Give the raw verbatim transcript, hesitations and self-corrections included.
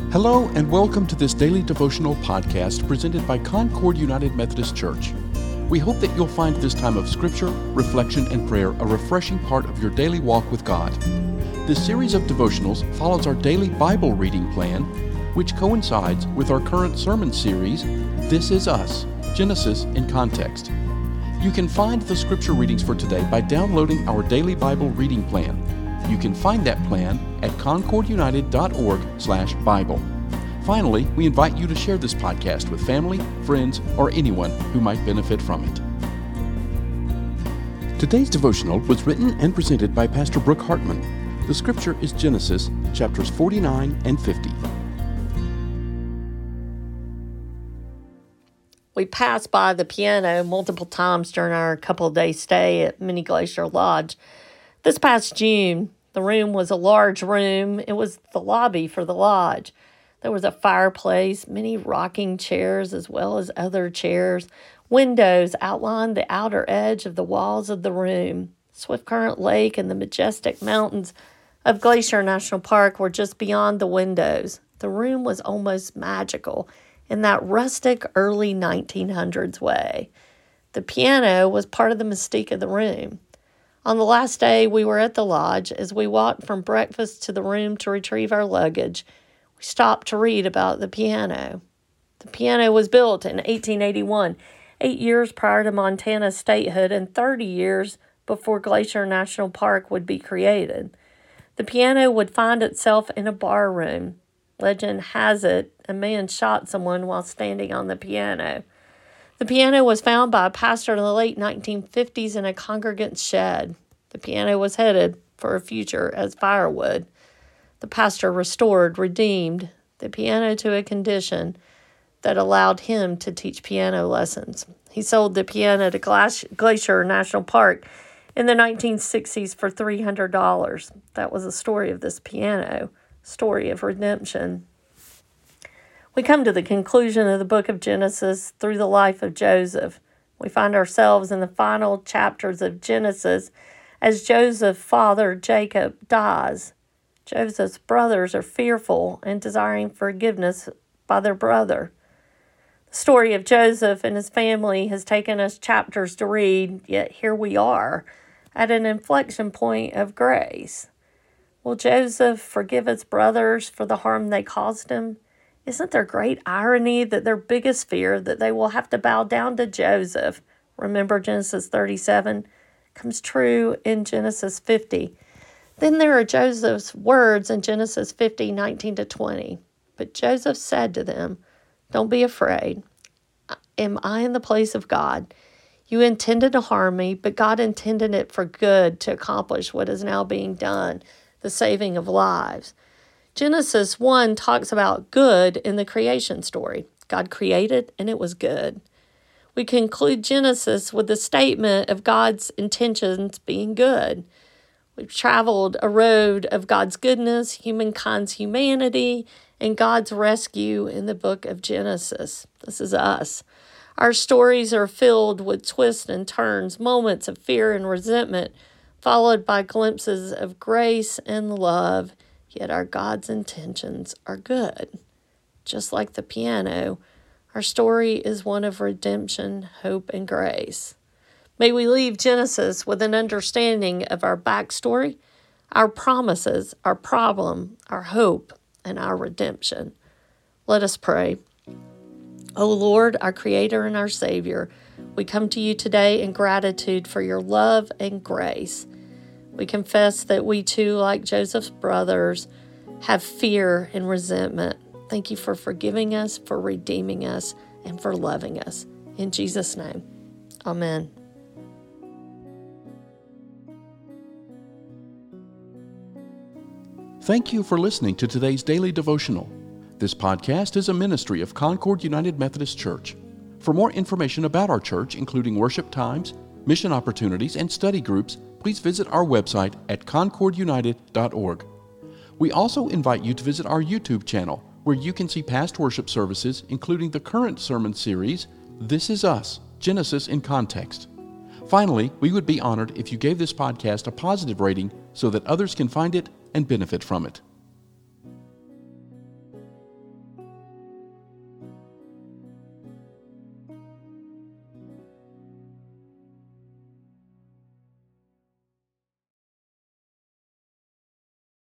Hello and welcome to this daily devotional podcast presented by Concord United Methodist Church. We hope that you'll find this time of scripture, reflection, and prayer a refreshing part of your daily walk with God. This series of devotionals follows our daily Bible reading plan, which coincides with our current sermon series, This Is Us, Genesis in Context. You can find the scripture readings for today by downloading our daily Bible reading plan. You can find that plan at concordunited.org slash Bible. Finally, we invite you to share this podcast with family, friends, or anyone who might benefit from it. Today's devotional was written and presented by Pastor Brooke Hartman. The scripture is Genesis chapters forty-nine and fifty. We passed by the piano multiple times during our couple-day stay at Mini Glacier Lodge. This past June, the room was a large room. It was the lobby for the lodge. There was a fireplace, many rocking chairs, as well as other chairs. Windows outlined the outer edge of the walls of the room. Swift Current Lake and the majestic mountains of Glacier National Park were just beyond the windows. The room was almost magical in that rustic early nineteen hundreds way. The piano was part of the mystique of the room. On the last day we were at the lodge, as we walked from breakfast to the room to retrieve our luggage, we stopped to read about the piano. The piano was built in eighteen eighty-one, eight years prior to Montana's statehood and thirty years before Glacier National Park would be created. The piano would find itself in a bar room. Legend has it, a man shot someone while standing on the piano. The piano was found by a pastor in the late nineteen fifties in a congregant's shed. The piano was headed for a future as firewood. The pastor restored, redeemed the piano to a condition that allowed him to teach piano lessons. He sold the piano to Glacier National Park in the nineteen sixties for three hundred dollars. That was the story of this piano, story of redemption. We come to the conclusion of the book of Genesis through the life of Joseph. We find ourselves in the final chapters of Genesis as Joseph's father, Jacob, dies. Joseph's brothers are fearful and desiring forgiveness by their brother. The story of Joseph and his family has taken us chapters to read, yet here we are at an inflection point of grace. Will Joseph forgive his brothers for the harm they caused him? Isn't there great irony that their biggest fear, that they will have to bow down to Joseph, remember Genesis thirty-seven, comes true in Genesis fifty. Then there are Joseph's words in Genesis fifty, nineteen to twenty. But Joseph said to them, "Don't be afraid. Am I in the place of God? You intended to harm me, but God intended it for good to accomplish what is now being done, the saving of lives." Genesis one talks about good in the creation story. God created and it was good. We conclude Genesis with the statement of God's intentions being good. We've traveled a road of God's goodness, humankind's humanity, and God's rescue in the book of Genesis. This is us. Our stories are filled with twists and turns, moments of fear and resentment, followed by glimpses of grace and love. Yet our God's intentions are good. Just like the piano, our story is one of redemption, hope, and grace. May we leave Genesis with an understanding of our backstory, our promises, our problem, our hope, and our redemption. Let us pray. O Lord, our Creator and our Savior, we come to you today in gratitude for your love and grace. We confess that we too, like Joseph's brothers, have fear and resentment. Thank you for forgiving us, for redeeming us, and for loving us. In Jesus' name, amen. Thank you for listening to today's daily devotional. This podcast is a ministry of Concord United Methodist Church. For more information about our church, including worship times, mission opportunities, and study groups, please visit our website at concord united dot org. We also invite you to visit our YouTube channel, where you can see past worship services, including the current sermon series, This Is Us, Genesis in Context. Finally, we would be honored if you gave this podcast a positive rating so that others can find it and benefit from it.